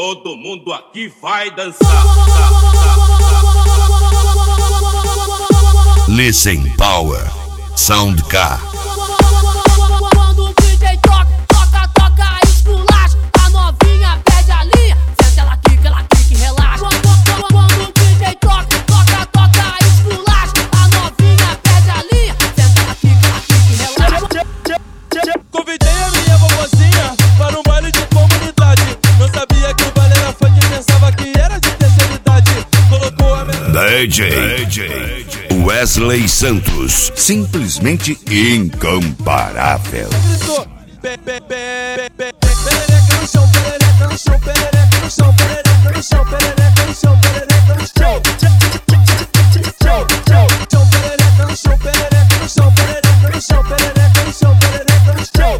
Todo mundo aqui vai dançar. Listen Power Soundcar. Quando o DJ toca, esculacha, a novinha pede a linha, senta ela quica, relaxa. Quando o DJ toca, esculacha, a novinha pede a linha, senta ela quica, relaxa. Convidei a minha vovozinha para um baile de comunidade. Não sabia que o baile era funk, pensava que era de terceira idade. Colocou a DJ Wesley Santos, simplesmente incomparável. gritou: perereca no chão, perereca no chão, perereca no chão, perereca no chão, perereca no chão, perereca no chão. Perereca no chão, perereca no chão, perereca no chão, perereca no chão, perereca no chão.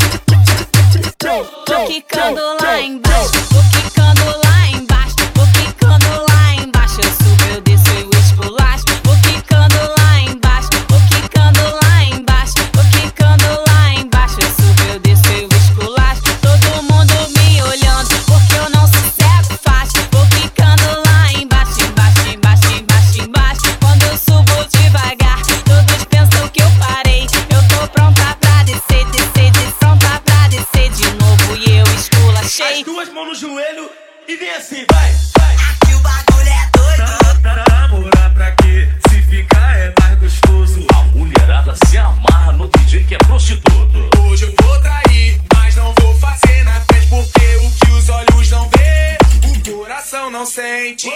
Vou quicando lá embaixo, vou quicando lá embaixo, vou quicando lá embaixo. Eu subo, eu desço, eu esculacho. Vou quicando lá embaixo, vou quicando lá embaixo, vou quicando lá embaixo. Eu subo, eu desço, eu esculacho. Todo mundo me olhando, porque eu não sossego fácil. Vou quicando lá embaixo, embaixo, embaixo, embaixo, embaixo. Quando eu subo devagar, todos pensam que eu parei. Eu tô pronta pra descer, descer, pronta pra descer de novo e eu esculachei. As duas mãos no joelho e vem assim, vai. Aqui o bagulho é doido. Namorar pra quê? Se ficar é mais gostoso. A mulherada se amarra no DJ que é prostituto. Hoje eu vou trair, mas não vou fazer na frente, porque o que os olhos não vê, o coração não sente.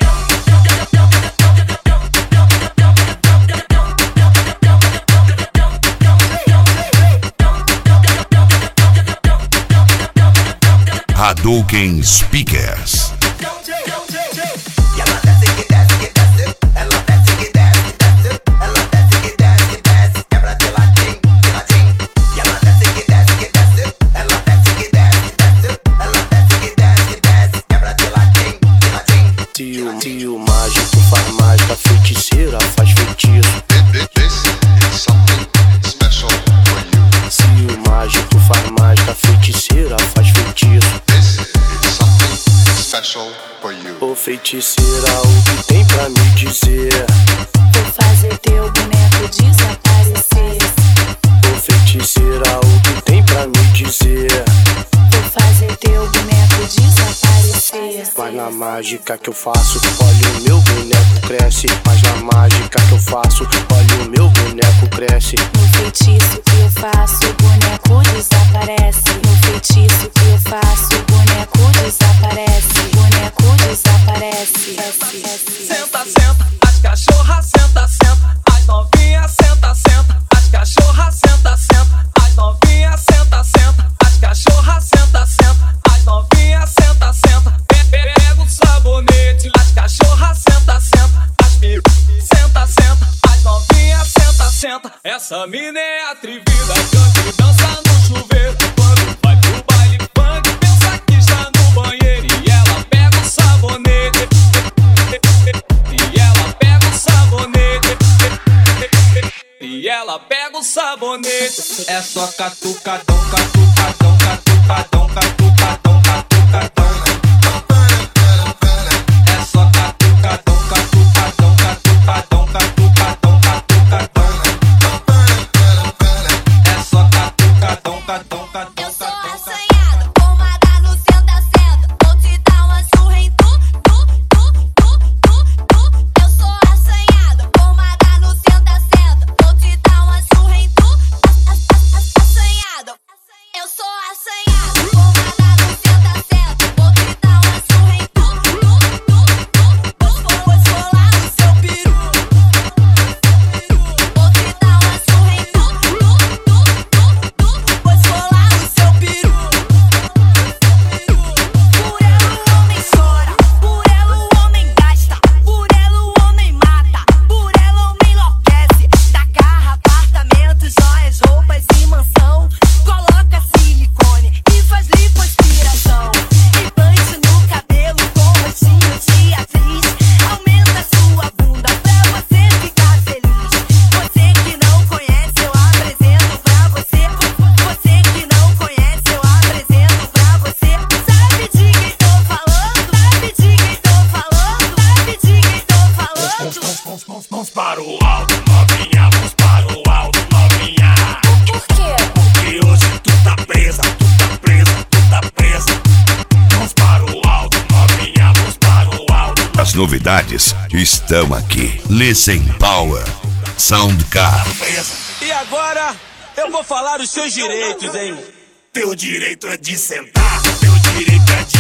Hadouken Speakers. E ela desce que desce que desce, ela desce que desce que desce, ela desce que desce que desce, quebra de latim, de latim. E ela desce que desce que desce, ela desce que desce que desce, ela desce que desce que desce, quebra de latim, de latim. Se o mágico faz mágica, feiticeira faz feitiço. Se o mágico faz mágica, feiticeira faz feitiço. Ô feiticeira, o que tem pra me dizer? Vou fazer teu boneco desaparecer. Ô feiticeira, o que tem pra me dizer? Vou fazer teu boneco desaparecer. Mas na mágica que eu faço, olha o meu boneco cresce. Mas na mágica que eu faço, olha o meu boneco cresce. No feitiço que eu faço, o boneco desaparece. No feitiço que eu faço, o boneco desaparece. O boneco desaparece. Senta, senta, as cachorras senta, senta, as novinhas senta, senta, as cachorras senta, senta, as novinhas senta, senta, as cachorras senta, senta, as novinhas senta, senta. Pega o sabonete, as cachorras senta, senta, as senta, senta, as novinhas senta, senta. Essa mina é atrevida, canta e dança no chuveiro. Quando vai pro baile funk, pensa que está no banheiro e ela pega o sabonete. E ela pega o sabonete. E ela pega o sabonete. É só catucadão, catucadão, catucadão, catucadão, catucadão. É só catucadão, catucadão, catucadão, catucadão, catucadão. É só catucadão, catucadão, catucadão. Eu sou assanhada, formada no senta-senta. Vou te dar uma surra em tu. Eu sou assanhada, formada no senta-senta. Vou te dar uma surra em tu. Assanhada. novidades estão aqui. Listen Power, Soundcar. E agora eu vou falar os seus direitos, hein? Teu direito é de sentar, teu direito é de